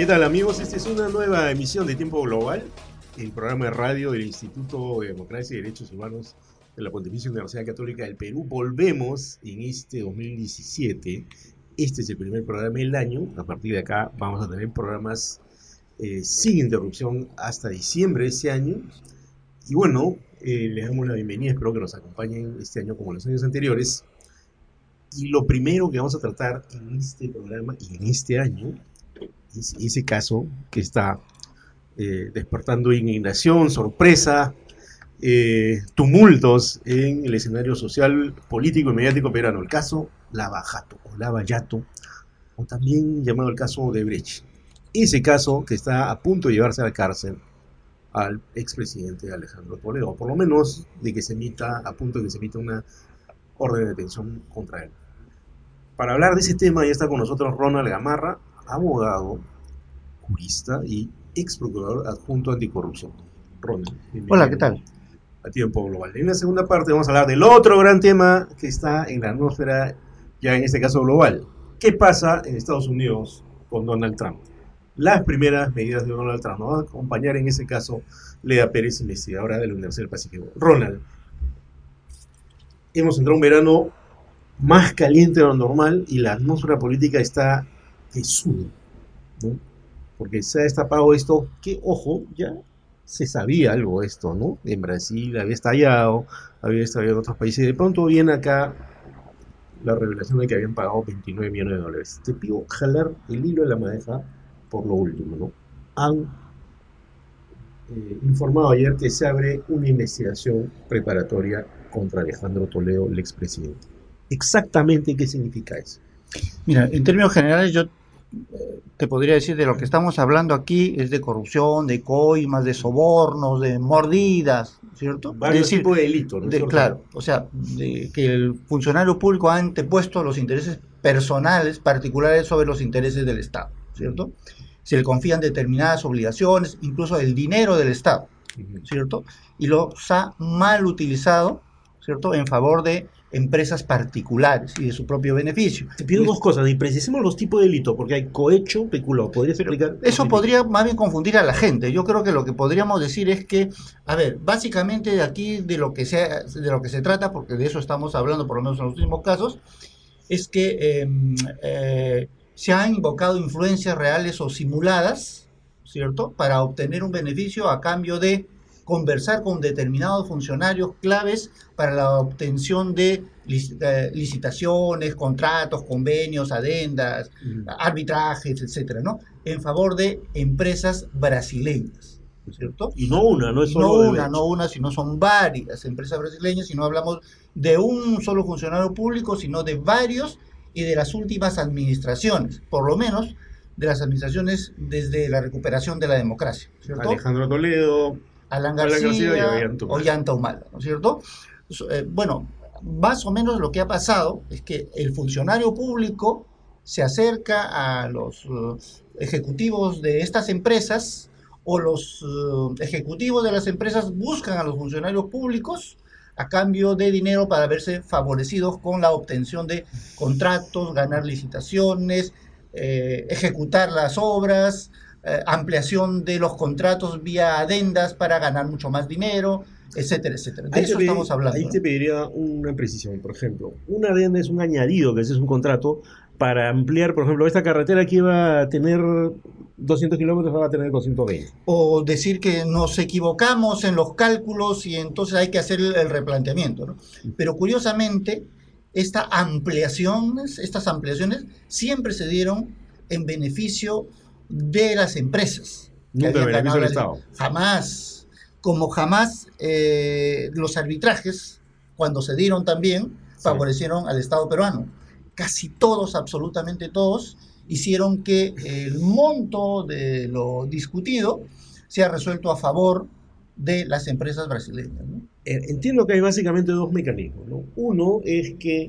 ¿Qué tal, amigos? Esta es una nueva emisión de Tiempo Global, el programa de radio del Instituto de Democracia y Derechos Humanos de la Pontificia Universidad Católica del Perú. Volvemos en este 2017. Este es el primer programa del año. A partir de acá vamos a tener programas sin interrupción hasta diciembre de ese año. Y bueno, les damos la bienvenida. Espero que nos acompañen este año como los años anteriores. Y lo primero que vamos a tratar en este programa y en este año es ese caso que está despertando indignación, sorpresa, tumultos en el escenario social, político y mediático peruano. El caso Lava Jato o Lava Yato, o también llamado el caso Odebrecht. Ese caso que está a punto de llevarse a la cárcel al expresidente Alejandro Toledo, o por lo menos de que se emita, a punto de que se emita una orden de detención contra él. Para hablar de ese tema ya está con nosotros Ronald Gamarra, abogado, jurista y ex procurador adjunto anticorrupción. Ronald, Hola, ¿qué tal? A Tiempo Global. En la segunda parte vamos a hablar del otro gran tema que está en la atmósfera, ya en este caso global. ¿Qué pasa en Estados Unidos con Donald Trump? Las primeras medidas de Donald Trump. Nos va a acompañar en ese caso Lea Pérez, investigadora de la Universidad del Pacífico. Ronald, hemos entrado un verano más caliente de lo normal y la atmósfera política está que sube, ¿no? Porque se ha destapado esto que, ojo, ya se sabía algo de esto, ¿no? En Brasil había estallado en otros países, y de pronto viene acá la revelación de que habían pagado 29 millones de dólares. Te pido jalar el hilo de la madeja por lo último, ¿no? Han informado ayer que se abre una investigación preparatoria contra Alejandro Toledo, el expresidente. ¿Exactamente qué significa eso? Mira, en términos generales yo te podría decir de lo que estamos hablando aquí es de corrupción, de coimas, de sobornos, de mordidas, ¿cierto? Varios tipos de delitos, ¿no? Claro, o sea, de que el funcionario público ha antepuesto los intereses personales, particulares, sobre los intereses del Estado, ¿cierto? Se le confían determinadas obligaciones, incluso el dinero del Estado, ¿cierto? Y los ha mal utilizado, ¿cierto?, en favor de empresas particulares y de su propio beneficio. Te pido dos cosas, y precisemos los tipos de delito, porque hay cohecho, peculado. ¿Podrías explicar? Eso podría más bien confundir a la gente. Yo creo que lo que podríamos decir es que, a ver, básicamente de aquí de lo que se trata, porque de eso estamos hablando por lo menos en los últimos casos, es que se han invocado influencias reales o simuladas, ¿cierto?, para obtener un beneficio a cambio de conversar con determinados funcionarios claves para la obtención de licitaciones, contratos, convenios, adendas, arbitrajes, etcétera, ¿no?, en favor de empresas brasileñas, ¿cierto? Y no una, no es solo no una, sino son varias empresas brasileñas, y no hablamos de un solo funcionario público, sino de varios y de las últimas administraciones, por lo menos de las administraciones desde la recuperación de la democracia, ¿cierto? Alejandro Toledo, Alan García y Ollanta Humala, ¿no es cierto? Bueno, más o menos lo que ha pasado es que el funcionario público se acerca a los ejecutivos de estas empresas, o los ejecutivos de las empresas buscan a los funcionarios públicos a cambio de dinero para verse favorecidos con la obtención de contratos, ganar licitaciones, ejecutar las obras, ampliación de los contratos vía adendas para ganar mucho más dinero, etcétera, etcétera. De eso estamos hablando. Ahí te pediría una precisión. Por ejemplo, una adenda es un añadido, que ese es un contrato para ampliar, por ejemplo, esta carretera que iba a tener 200 kilómetros, va a tener 220. O decir que nos equivocamos en los cálculos y entonces hay que hacer el replanteamiento, ¿no? Pero curiosamente, estas ampliaciones siempre se dieron en beneficio de las empresas. Nunca en beneficio del Estado. Jamás. Como jamás los arbitrajes, cuando se dieron también, favorecieron al Estado peruano. Casi todos, absolutamente todos, hicieron que el monto de lo discutido sea resuelto a favor de las empresas brasileñas, ¿no? Entiendo que hay básicamente dos mecanismos, ¿no? Uno es que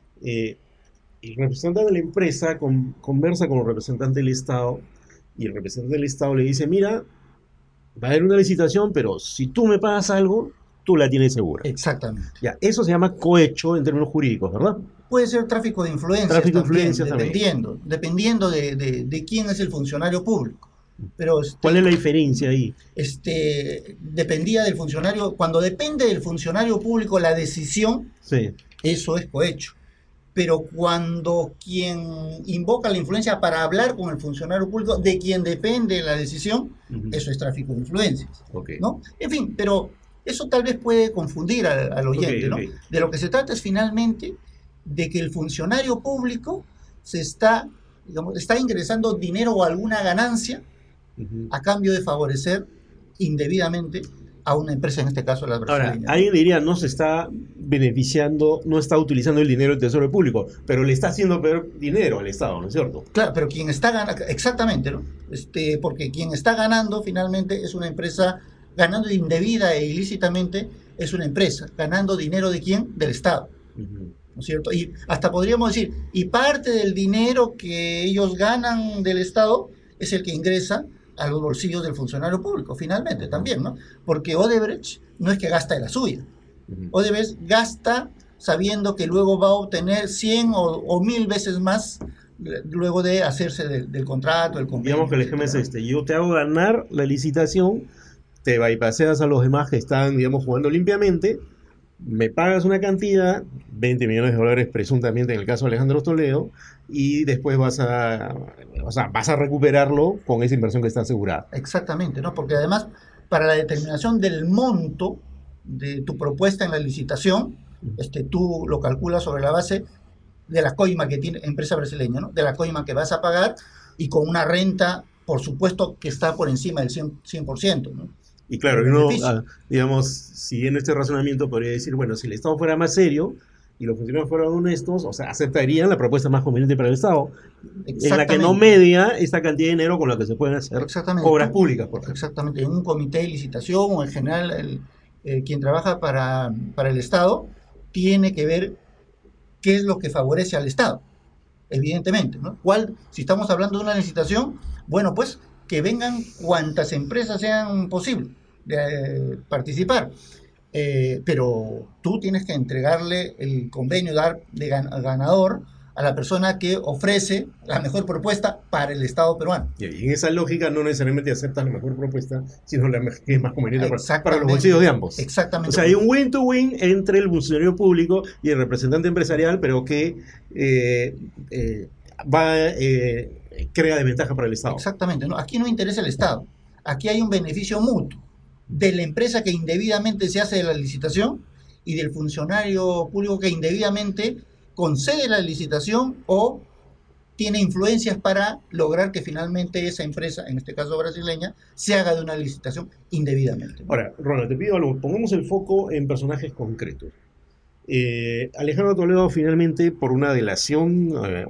el representante de la empresa conversa con el representante del Estado, y el representante del Estado le dice: mira, va a haber una licitación, pero si tú me pagas algo, tú la tienes segura. Exactamente. Ya, eso se llama cohecho en términos jurídicos, ¿verdad? Puede ser tráfico de influencias Tráfico de también, influencias también. dependiendo de quién es el funcionario público. Pero ¿Cuál es la diferencia ahí? dependía del funcionario, cuando depende del funcionario público la decisión, Sí. eso es cohecho. Pero cuando quien invoca la influencia para hablar con el funcionario público, de quien depende la decisión, eso es tráfico de influencias, Okay. ¿no? En fin, pero eso tal vez puede confundir al oyente, ¿no? De lo que se trata es finalmente de que el funcionario público está ingresando dinero o alguna ganancia a cambio de favorecer indebidamente a una empresa, en este caso la brasileña. Ahora, alguien diría, no se está beneficiando, no está utilizando el dinero del Tesoro Público, pero le está haciendo perder dinero al Estado, ¿no es cierto? Claro, pero quien está ganando, exactamente, ¿no? Porque quien está ganando finalmente es una empresa, ganando indebida e ilícitamente es una empresa, ganando dinero ¿de quién? Del Estado. ¿No es cierto? Y hasta podríamos decir, y parte del dinero que ellos ganan del Estado es el que ingresa a los bolsillos del funcionario público, finalmente también, ¿no? Porque Odebrecht no es que gasta de la suya. Odebrecht gasta sabiendo que luego va a obtener 100 o 1000 veces más luego de hacerse del contrato, del convenio. Digamos que el esquema es este, yo te hago ganar la licitación, te bypaseas a los demás que están, digamos, jugando limpiamente, me pagas una cantidad, 20 millones de dólares presuntamente en el caso de Alejandro Toledo, y después vas a recuperarlo con esa inversión que está asegurada. Exactamente, ¿no? Porque además, para la determinación del monto de tu propuesta en la licitación, tú lo calculas sobre la base de la coima que tiene empresa brasileña, ¿no? De la coima que vas a pagar y con una renta, por supuesto, que está por encima del 100%, ¿no? Y claro, uno, digamos, siguiendo este razonamiento, podría decir, bueno, si el Estado fuera más serio y los funcionarios fueran honestos, o sea, aceptarían la propuesta más conveniente para el Estado, en la que no media esta cantidad de dinero con la que se pueden hacer obras públicas, por ejemplo. Exactamente, en un comité de licitación o en general quien trabaja para el Estado tiene que ver qué es lo que favorece al Estado, evidentemente, ¿no? Si estamos hablando de una licitación, bueno, pues que vengan cuantas empresas sean posibles de participar. Pero tú tienes que entregarle el convenio de ganador a la persona que ofrece la mejor propuesta para el Estado peruano. Y en esa lógica no necesariamente aceptas la mejor propuesta, sino la que es más conveniente para los bolsillos de ambos. Exactamente. O sea, hay un win-to-win entre el funcionario público y el representante empresarial, pero que crea desventaja para el Estado. Exactamente, ¿no? Aquí no interesa el Estado. Aquí hay un beneficio mutuo de la empresa que indebidamente se hace de la licitación y del funcionario público que indebidamente concede la licitación o tiene influencias para lograr que finalmente esa empresa, en este caso brasileña, se haga de una licitación indebidamente, ¿no? Ahora, Ronald, te pido algo, pongamos el foco en personajes concretos. Alejandro Toledo finalmente por una delación,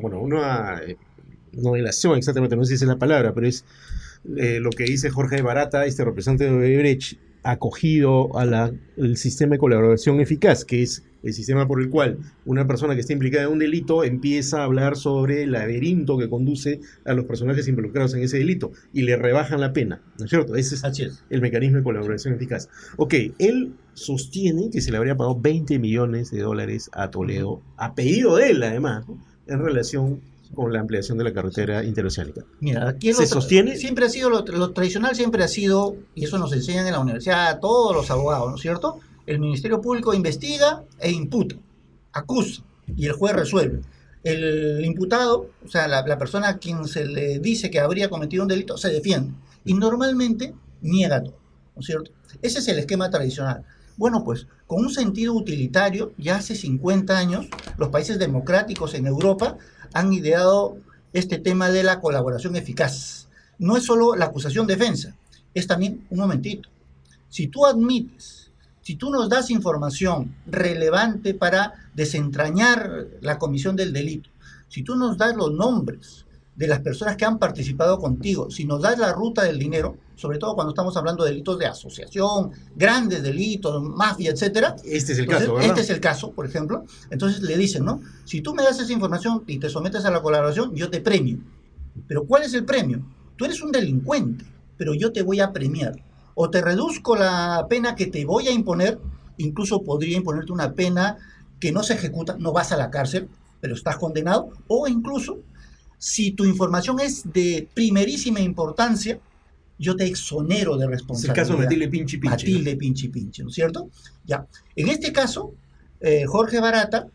no delación exactamente, no sé si es la palabra, pero es lo que dice Jorge Barata, este representante de Odebrecht, acogido al sistema de colaboración eficaz, que es el sistema por el cual una persona que está implicada en un delito empieza a hablar sobre el laberinto que conduce a los personajes involucrados en ese delito y le rebajan la pena, ¿no es cierto? Ese es el mecanismo de colaboración eficaz. Ok, él sostiene que se le habría pagado 20 millones de dólares a Toledo, a pedido de él además, ¿no? En relación con la ampliación de la carretera interoceánica. Mira, aquí se sostiene. Siempre ha sido lo tradicional, siempre ha sido, y eso nos enseñan en la universidad a todos los abogados, ¿no es cierto? El Ministerio Público investiga e imputa, acusa, y el juez resuelve. El imputado, o sea, la persona a quien se le dice que habría cometido un delito, se defiende. Y normalmente niega todo, ¿no es cierto? Ese es el esquema tradicional. Bueno, pues, con un sentido utilitario, ya hace 50 años, los países democráticos en Europa han ideado este tema de la colaboración eficaz. No es solo la acusación-defensa, es también, un momentito, si tú admites, si tú nos das información relevante para desentrañar la comisión del delito, si tú nos das los nombres de las personas que han participado contigo, si nos das la ruta del dinero, sobre todo cuando estamos hablando de delitos de asociación, grandes delitos, mafia, etcétera. Este es el caso, ¿verdad? Este es el caso, por ejemplo. Entonces le dicen, ¿no? Si tú me das esa información y te sometes a la colaboración, yo te premio. Pero ¿cuál es el premio? Tú eres un delincuente, pero yo te voy a premiar. O te reduzco la pena que te voy a imponer incluso podría imponerte una pena que no se ejecuta, no vas a la cárcel, pero estás condenado, o incluso, si tu información es de primerísima importancia, yo te exonero de Es el caso de responsabilidad. Matilde Pinchi Pinchi, ¿no? Matilde Pinchi Pinchi, ¿no es cierto? Ya. En este caso, Jorge Barata,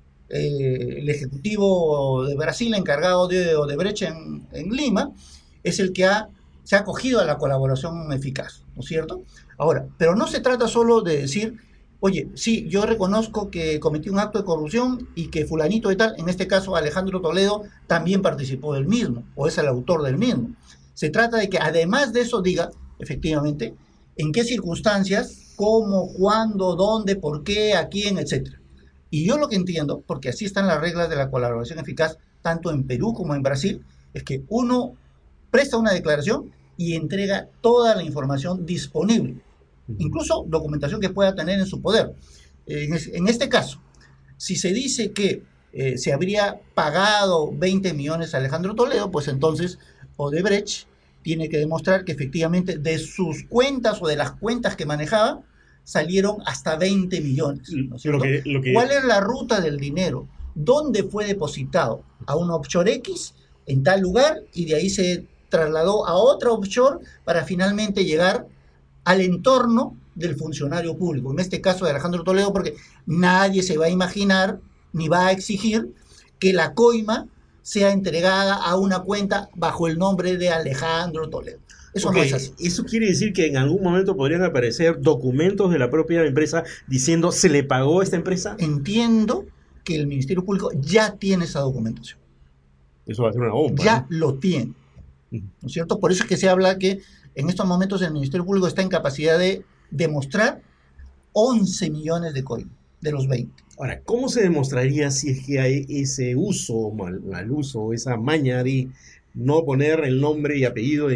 el ejecutivo de Brasil encargado de Odebrecht en Lima, es el que se ha acogido a la colaboración eficaz, ¿no es cierto? Ahora, pero no se trata solo de decir, oye, sí, yo reconozco que cometí un acto de corrupción y que fulanito de tal, en este caso Alejandro Toledo, también participó del mismo, o es el autor del mismo. Se trata de que además de eso diga, efectivamente, en qué circunstancias, cómo, cuándo, dónde, por qué, a quién, etcétera. Y yo lo que entiendo, porque así están las reglas de la colaboración eficaz, tanto en Perú como en Brasil, es que uno presta una declaración y entrega toda la información disponible, incluso documentación que pueda tener en su poder. En este caso, si se dice que se habría pagado 20 millones a Alejandro Toledo, pues entonces Odebrecht tiene que demostrar que efectivamente de sus cuentas o de las cuentas que manejaba salieron hasta 20 millones, ¿no es cierto? ¿Cuál es la ruta del dinero? ¿Dónde fue depositado? A un offshore X en tal lugar y de ahí se trasladó a otra offshore para finalmente llegar al entorno del funcionario público, en este caso de Alejandro Toledo, porque nadie se va a imaginar ni va a exigir que la coima sea entregada a una cuenta bajo el nombre de Alejandro Toledo. Eso no es así. Eso quiere decir que en algún momento podrían aparecer documentos de la propia empresa diciendo se le pagó a esta empresa. Entiendo que el Ministerio Público ya tiene esa documentación. Eso va a ser una bomba. Ya, ¿no?, lo tiene. ¿No es cierto? Por eso es que se habla que en estos momentos el Ministerio Público está en capacidad de demostrar 11 millones de coimas de los 20. Ahora, ¿cómo se demostraría si es que hay ese uso, mal uso, esa maña de no poner el nombre y apellido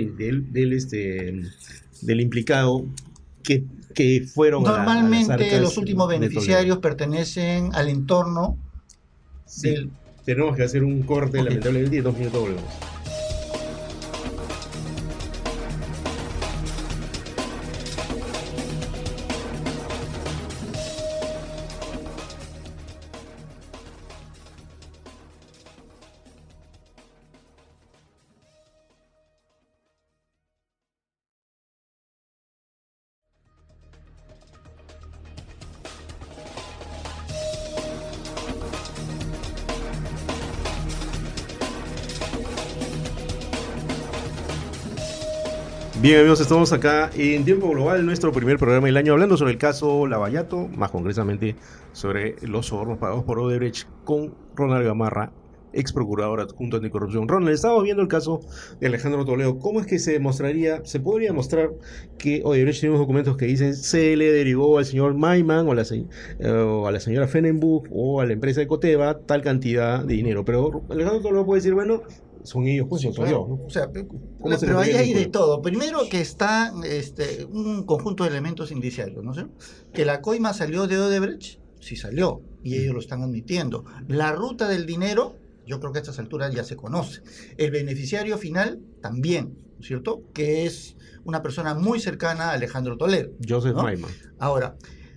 del implicado que fueron normalmente a las arcas los últimos beneficiarios pertenecen al entorno del... Tenemos que hacer un corte, lamentablemente, y 2 minutos volvemos. Bien, amigos, estamos acá en Tiempo Global, nuestro primer programa del año, hablando sobre el caso Lavallato, más concretamente sobre los sobornos pagados por Odebrecht con Ronald Gamarra, ex procurador adjunto anticorrupción. Ronald, estamos viendo el caso de Alejandro Toledo. ¿Cómo es que se podría demostrar que Odebrecht tiene unos documentos que dicen se le derivó al señor Maiman o a la señora Fenenbuch o a la empresa de Coteva tal cantidad de dinero? Pero Alejandro Toledo puede decir, bueno, son ellos, pues, sí, claro, ¿no? O sea, pero ahí hay de todo. Primero que está un conjunto de elementos indiciarios, ¿no sé? Que la coima salió de Odebrecht, sí salió, y ellos lo están admitiendo. La ruta del dinero, yo creo que a estas alturas ya se conoce. El beneficiario final también, ¿no es cierto? Que es una persona muy cercana a Alejandro Toledo, Joseph ¿no? Maiman. Ahora,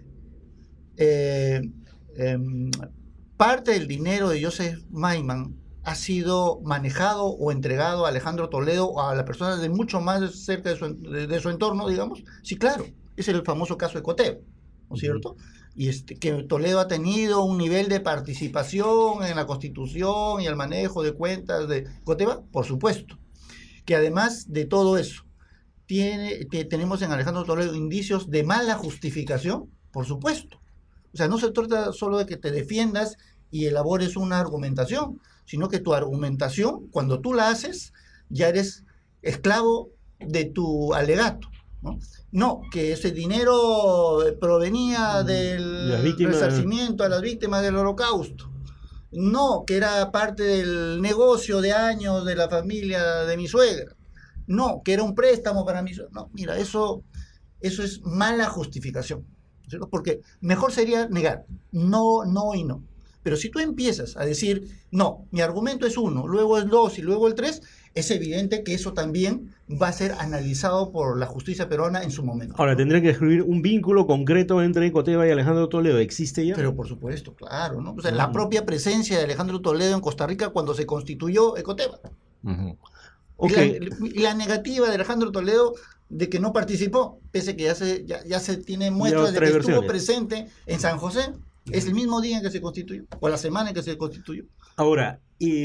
parte del dinero de Joseph Maiman ha sido manejado o entregado a Alejandro Toledo o a la persona de mucho más cerca de su entorno, digamos. Sí, claro, es el famoso caso de Coteva, ¿no es cierto? Y que Toledo ha tenido un nivel de participación en la constitución y el manejo de cuentas de Coteva, por supuesto. Que además de todo eso, tenemos en Alejandro Toledo indicios de mala justificación, por supuesto. O sea, no se trata solo de que te defiendas y elabores una argumentación, sino que tu argumentación, cuando tú la haces, ya eres esclavo de tu alegato, ¿no? No, que ese dinero provenía del resarcimiento a las víctimas del Holocausto. No, que era parte del negocio de años de la familia de mi suegra. No, que era un préstamo para mi suegra. No, mira, eso es mala justificación, ¿cierto? Porque mejor sería negar, no, no y no. Pero si tú empiezas a decir, no, mi argumento es 1, luego es 2 y luego el 3, es evidente que eso también va a ser analizado por la justicia peruana en su momento. Ahora, tendría que escribir un vínculo concreto entre Ecoteva y Alejandro Toledo. ¿Existe ya? Pero por supuesto, claro, ¿no? O sea, la propia presencia de Alejandro Toledo en Costa Rica cuando se constituyó Ecoteva. Okay. Y la negativa de Alejandro Toledo de que no participó, pese a que ya se tiene muestras de que estuvo presente en San José. Es el mismo día en que se constituyó, o la semana en que se constituyó. Ahora,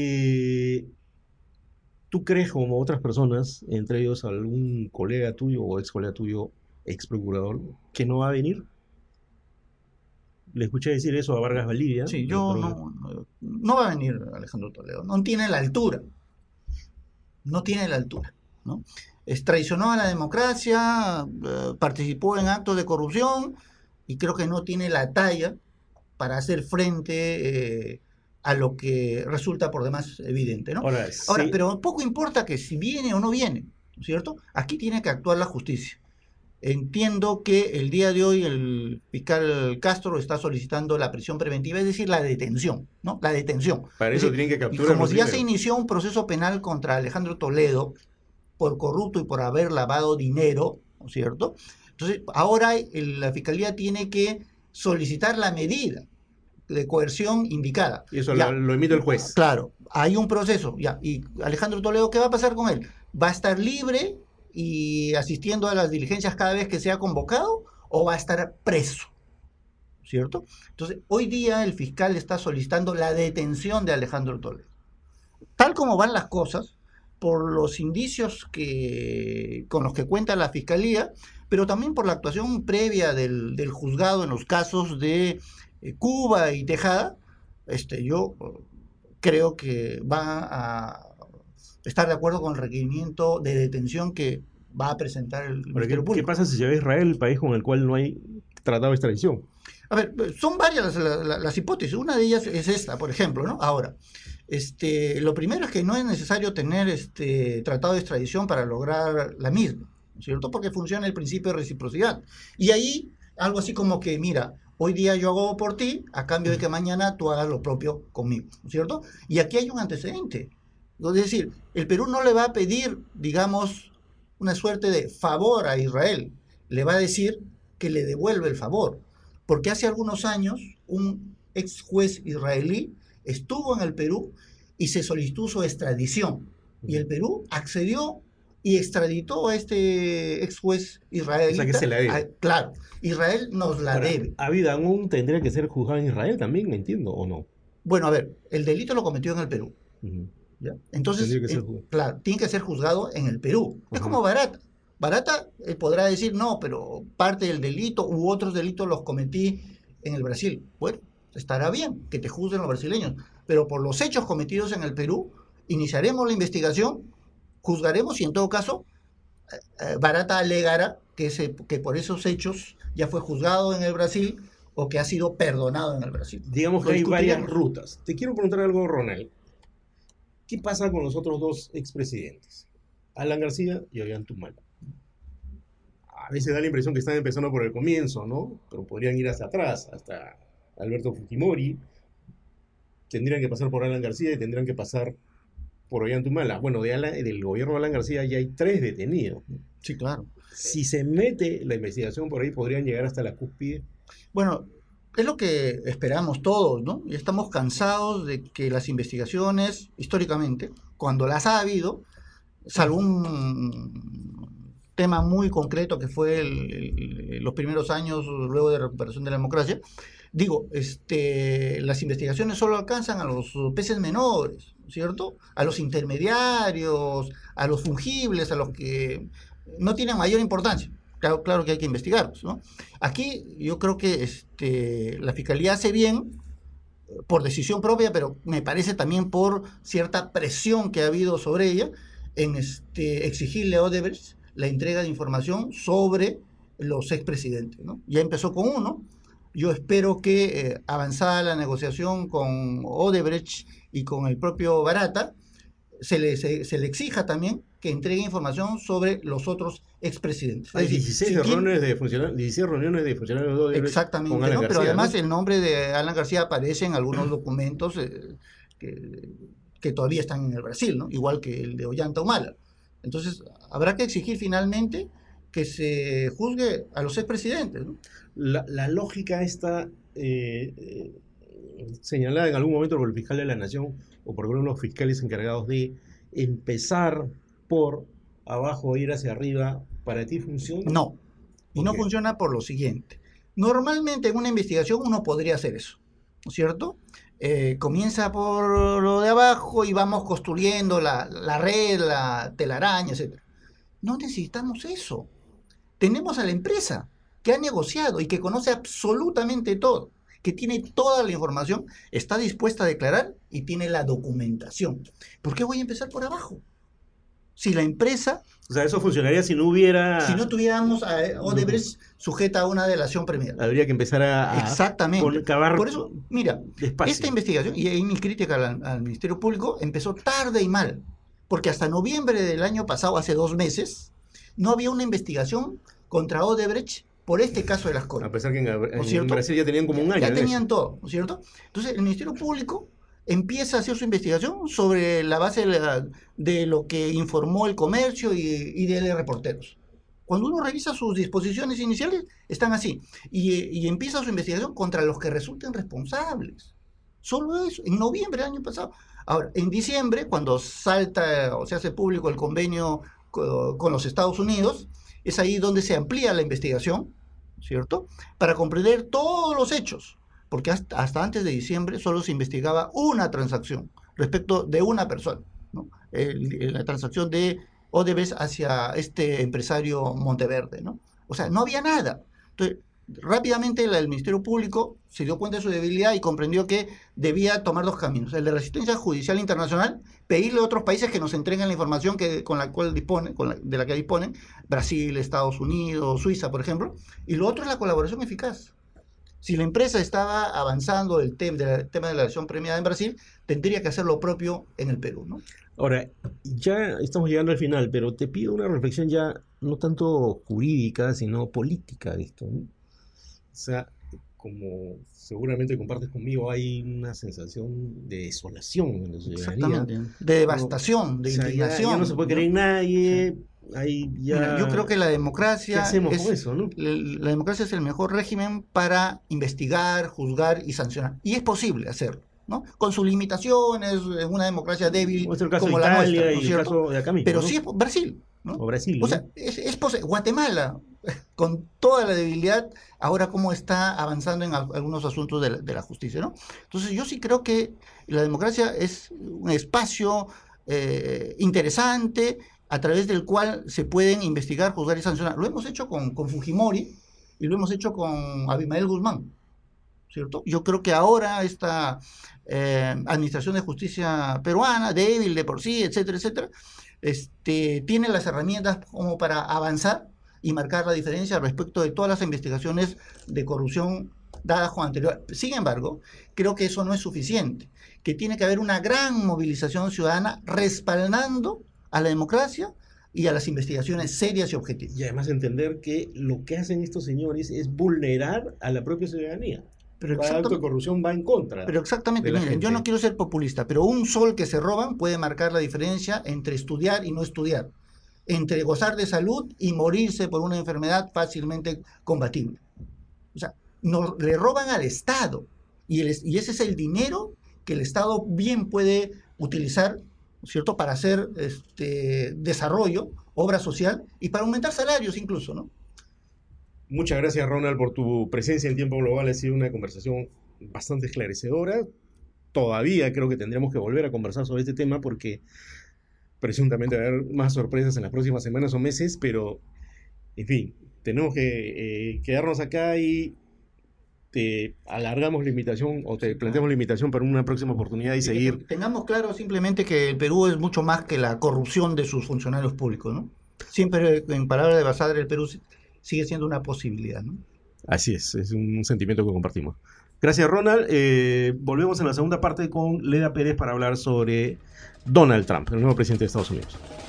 ¿tú crees, como otras personas, entre ellos algún colega tuyo o ex colega tuyo, ex procurador, que no va a venir? Le escuché decir eso a Vargas Valdivia. Sí, no va a venir Alejandro Toledo, no tiene la altura. No tiene la altura, ¿no? Traicionó a la democracia, participó en actos de corrupción y creo que no tiene la talla para hacer frente a lo que resulta por demás evidente, ¿no? Ahora, sí. Pero poco importa que si viene o no viene, ¿cierto? Aquí tiene que actuar la justicia. Entiendo que el día de hoy el fiscal Castro está solicitando la prisión preventiva, es decir, la detención, ¿no? La detención. Para eso tienen que capturar. Y como ya se inició un proceso penal contra Alejandro Toledo por corrupto y por haber lavado dinero, ¿no es cierto? Entonces, ahora la fiscalía tiene que solicitar la medida de coerción indicada. Y eso lo emite el juez. Claro, hay un proceso, ya. Y Alejandro Toledo, ¿qué va a pasar con él? ¿Va a estar libre y asistiendo a las diligencias cada vez que sea convocado o va a estar preso? ¿Cierto? Entonces, hoy día el fiscal está solicitando la detención de Alejandro Toledo. Tal como van las cosas, por los indicios con los que cuenta la fiscalía, pero también por la actuación previa del juzgado en los casos de Cuba y Tejada, yo creo que va a estar de acuerdo con el requerimiento de detención que va a presentar el Ministerio Público. ¿Qué pasa si se ve Israel, el país con el cual no hay tratado de extradición? A ver, son varias las hipótesis. Una de ellas es esta, por ejemplo, ¿no? Ahora, lo primero es que no es necesario tener tratado de extradición para lograr la misma, ¿cierto? Porque funciona el principio de reciprocidad. Y ahí, algo así como que, mira, hoy día yo hago por ti, a cambio de que mañana tú hagas lo propio conmigo, ¿cierto? Y aquí hay un antecedente. Es decir, el Perú no le va a pedir, digamos, una suerte de favor a Israel. Le va a decir que le devuelve el favor. Porque hace algunos años un ex juez israelí estuvo en el Perú y se solicitó su extradición. Y el Perú accedió y extraditó a este ex juez israelita. O sea que se la debe. Claro, Israel nos la debe. Abid Amun tendría que ser juzgado en Israel también, entiendo, ¿o no? Bueno, a ver, el delito lo cometió en el Perú. ¿Ya? Entonces, claro, tiene que ser juzgado en el Perú. Es como Barata. Barata podrá decir, no, pero parte del delito u otros delitos los cometí en el Brasil. Bueno, estará bien que te juzguen los brasileños, pero por los hechos cometidos en el Perú, iniciaremos la investigación, juzgaremos y en todo caso, Barata alegará que por esos hechos ya fue juzgado en el Brasil o que ha sido perdonado en el Brasil. Digamos que hay varias rutas. Te quiero preguntar algo, Ronald. ¿Qué pasa con los otros dos expresidentes? Alan García y Ollanta Humala. A veces da la impresión que están empezando por el comienzo, ¿no? Pero podrían ir hasta atrás, hasta Alberto Fujimori. Tendrían que pasar por Alan García y tendrían que pasar por Ollanta Humala. Bueno, del gobierno de Alan García ya hay 3 detenidos. Sí, claro. Si se mete la investigación por ahí, podrían llegar hasta la cúspide. Bueno, es lo que esperamos todos, ¿no? Y estamos cansados de que las investigaciones, históricamente, cuando las ha habido, salvo un tema muy concreto que fue los primeros años luego de recuperación de la democracia, las investigaciones solo alcanzan a los peces menores, ¿cierto? A los intermediarios, a los fungibles, a los que no tienen mayor importancia. Claro que hay que investigarlos, ¿no? Aquí yo creo que la Fiscalía hace bien por decisión propia, pero me parece también por cierta presión que ha habido sobre ella en exigirle a Odebrecht la entrega de información sobre los expresidentes, ¿no? Ya empezó con uno. Yo espero que avanzada la negociación con Odebrecht y con el propio Barata, se le exija también que entregue información sobre los otros expresidentes. Hay 16 reuniones de funcionarios de Odebrecht. Exactamente, con Alan ¿no? García, pero además ¿no? el nombre de Alan García aparece en algunos documentos que que todavía están en el Brasil, ¿no? Igual que el de Ollanta Humala. Entonces, habrá que exigir finalmente que se juzgue a los expresidentes, ¿no? La lógica está señalada en algún momento por el fiscal de la Nación o por algunos de los fiscales encargados de empezar por abajo e ir hacia arriba, ¿para ti funciona? No. Y no Ok. funciona por lo siguiente. Normalmente en una investigación uno podría hacer eso, ¿no es cierto? Comienza por lo de abajo y vamos construyendo la red, la telaraña, etc. No necesitamos eso. Tenemos a la empresa que ha negociado y que conoce absolutamente todo, que tiene toda la información, está dispuesta a declarar y tiene la documentación. ¿Por qué voy a empezar por abajo? Si la empresa, O sea, eso funcionaría si no si no hubiera... tuviéramos a no, Odebrecht sujeta a una delación premiada. habría que empezar a Exactamente. cavar Por eso, mira, despacio. esta investigación, y ahí mi crítica al Ministerio Público, empezó tarde y mal, porque hasta noviembre del año pasado, hace 2 meses, no había una investigación contra Odebrecht por este caso de las A coimas, pesar que ¿no es en cierto? Brasil ya tenían como un año Ya de tenían eso. todo, ¿no es cierto? Entonces, el Ministerio Público empieza a hacer su investigación sobre la base de lo que informó el comercio y de reporteros. Cuando uno revisa sus disposiciones iniciales, están así. Y empieza su investigación contra los que resulten responsables. Solo eso, en noviembre del año pasado. Ahora, en diciembre, cuando salta o se hace público el convenio con los Estados Unidos, es ahí donde se amplía la investigación, ¿cierto? Para comprender todos los hechos, porque hasta antes de diciembre solo se investigaba una transacción respecto de una persona, ¿no? La transacción de Odebrecht hacia este empresario Monteverde, ¿no? O sea, no había nada. Entonces, rápidamente el Ministerio Público se dio cuenta de su debilidad y comprendió que debía tomar dos caminos: el de resistencia judicial internacional, pedirle a otros países que nos entreguen la información con la cual dispone, de la que disponen, Brasil, Estados Unidos, Suiza, por ejemplo, y lo otro es la colaboración eficaz. Si la empresa estaba avanzando el tema de la acción premiada en Brasil, tendría que hacer lo propio en el Perú, ¿no? Ahora, ya estamos llegando al final, pero te pido una reflexión ya no tanto jurídica, sino política de esto, ¿no? O sea, como seguramente compartes conmigo, hay una sensación de desolación en la ciudadanía. Exactamente. De No, o devastación, de sea, ya no se indignación, puede creer ¿no? en Sí. nadie, hay Mira, yo creo ya... que la ¿Qué democracia hacemos con eso, no? la democracia es el mejor régimen para investigar, juzgar y sancionar. Y es posible hacerlo, ¿no? Con sus limitaciones, en una democracia débil Muestra el caso de como la nuestra, Italia ¿no es y el cierto? caso de acá mismo, Pero ¿no? sí es Brasil, ¿no? O Brasil, O ¿no? sea, Guatemala, con toda la debilidad, ahora cómo está avanzando en algunos asuntos de la justicia, ¿no? Entonces yo sí creo que la democracia es un espacio interesante a través del cual se pueden investigar, juzgar y sancionar. Lo hemos hecho con Fujimori y lo hemos hecho con Abimael Guzmán, ¿cierto? Yo creo que ahora esta administración de justicia peruana, débil de por sí, etcétera, etcétera, tiene las herramientas como para avanzar y marcar la diferencia respecto de todas las investigaciones de corrupción dadas con anterior. Sin embargo, creo que eso no es suficiente, que tiene que haber una gran movilización ciudadana respaldando a la democracia y a las investigaciones serias y objetivas. Y además entender que lo que hacen estos señores es vulnerar a la propia ciudadanía. Pero Cada acto de exactamente, corrupción va en contra pero exactamente, de la miren, yo no gente. quiero ser populista, pero un sol que se roban puede marcar la diferencia entre estudiar y no estudiar, entre gozar de salud y morirse por una enfermedad fácilmente combatible. O sea, le roban al Estado y ese es el dinero que el Estado bien puede utilizar, ¿cierto?, para hacer desarrollo, obra social y para aumentar salarios incluso, ¿no? Muchas gracias, Ronald, por tu presencia en Tiempo Global. Ha sido una conversación bastante esclarecedora. Todavía creo que tendremos que volver a conversar sobre este tema porque presuntamente va a haber más sorpresas en las próximas semanas o meses, pero, en fin, tenemos que quedarnos acá y te alargamos la invitación o te planteamos la invitación para una próxima oportunidad y Así que seguir. tengamos claro simplemente que el Perú es mucho más que la corrupción de sus funcionarios públicos, ¿no? Siempre, en palabras de Basadre, el Perú sigue siendo una posibilidad, ¿no? Así es un sentimiento que compartimos. Gracias, Ronald. Volvemos en la segunda parte con Leda Pérez para hablar sobre Donald Trump, el nuevo presidente de Estados Unidos.